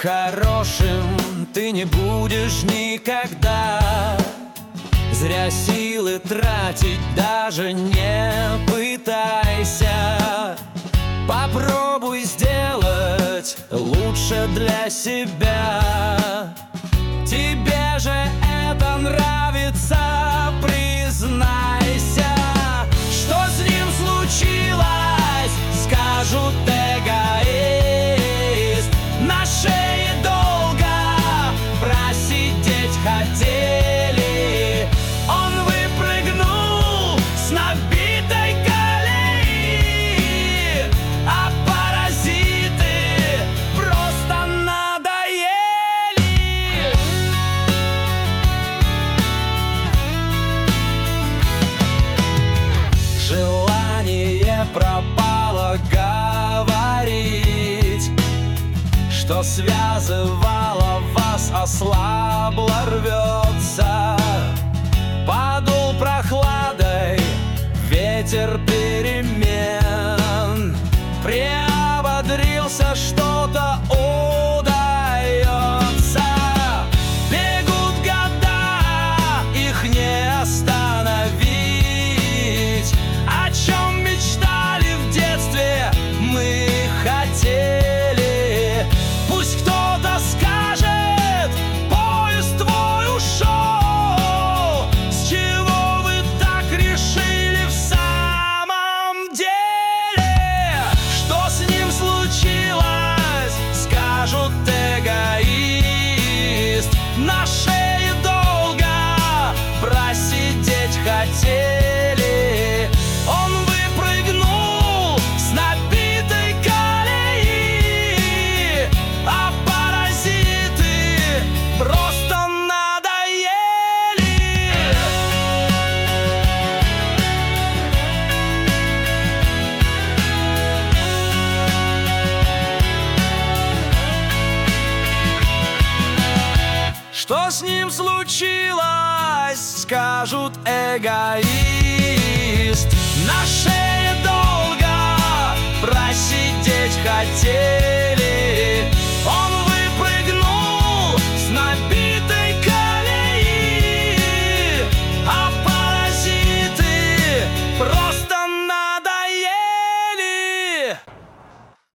Хорошим ты не будешь никогда. Зря силы тратить даже не пытайся. Попробуй сделать лучше для себя. Тебе же это нравится, признайся. Что с ним случилось, скажут эгоист. На шее долго просидеть хотели. Он выпрыгнул с набитой колеи, а паразиты просто надоели. Желание пропало говорить, что связывало вас, ослабло, рвется. Подул прохладой ветер перемен, приободрился, что-то удается. Бегут года, их не остановить. О чем мечтали в детстве, мы хотели. Пусть кто-то скажет, поезд твой ушел. С чего вы так решили в самом деле? Что с ним случилось, скажут эгоист. На шее долго просидеть хотели. Он выпрыгнул с набитой колеи, а паразиты просто надоели. Что с ним случилось, скажут эгоист. На шее долго просидеть хотели.